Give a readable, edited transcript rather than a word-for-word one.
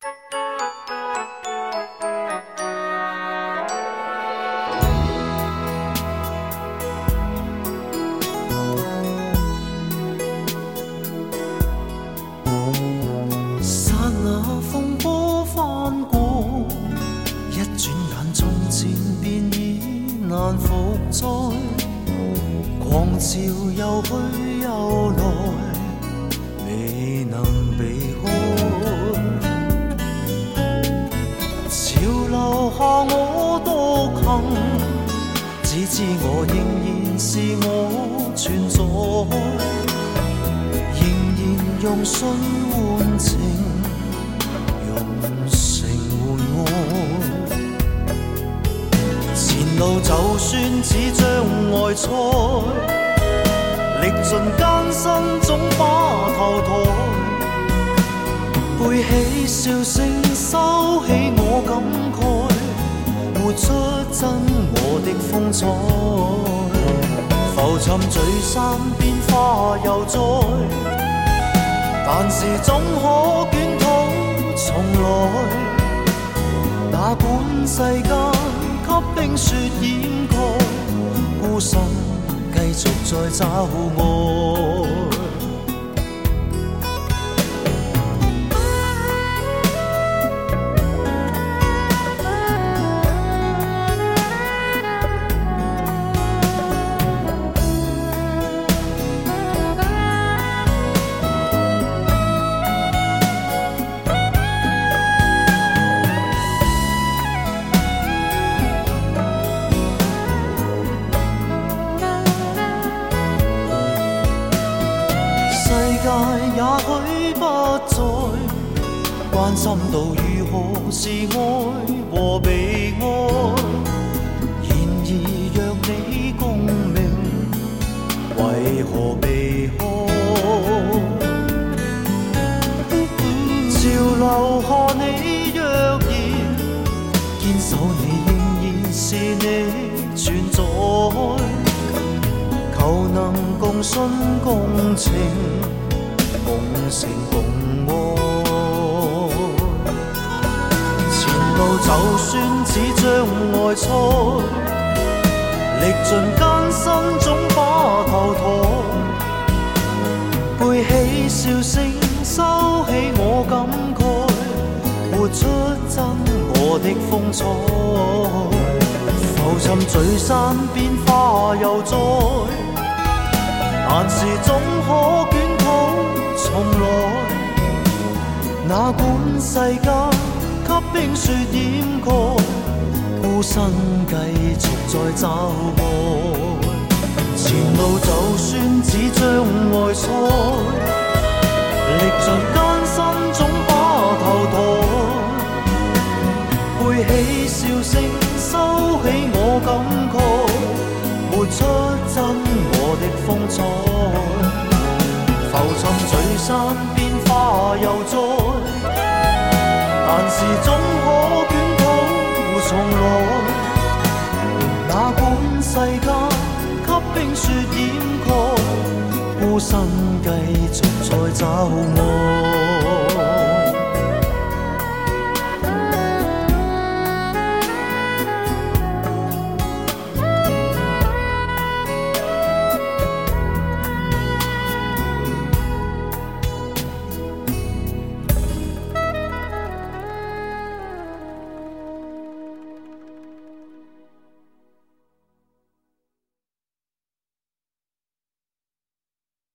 刹那风波翻过，一转眼从前便已难复再。狂潮又去又来，未能避开。潮流下我独行，只知我仍然是我存在，仍然用信换情，用情换爱。前路就算似障碍赛，历尽艰辛总把头抬，背起笑声收起我感慨，活出真我的风采。浮沉聚散变化又再，但是总可捲土重來。哪管世間給冰雪掩蓋，孤身繼續在找愛。也許不再關心到如何是愛和被愛，然而若你共鳴，為何避開？潮流下你若然堅守，你仍然是你存在，求能共信共情，共成共愛。前路就算似障礙賽，歷盡艱辛總把頭抬，背起笑聲收起我感慨，活出真我的風采。浮沉聚散變化又再，但是總可捲土重來。哪管世間給冰雪掩蓋，孤身繼續在找愛。前路就算似障礙賽，歷盡艱辛總把頭抬，背起笑聲收起我感慨，活出真我的風采。浮沉聚散變化又再，但是總可捲土重來。哪管世間給冰雪掩蓋，孤身繼續在找愛。